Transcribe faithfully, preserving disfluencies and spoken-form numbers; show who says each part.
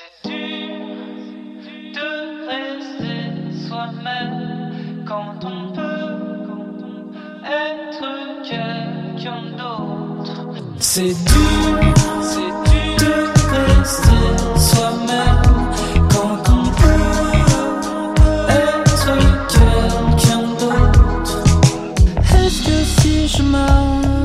Speaker 1: C'est dur de rester soi-même quand on peut être quelqu'un d'autre. C'est dur, c'est dur de rester soi-même quand on peut être quelqu'un d'autre. Est-ce que si je meurs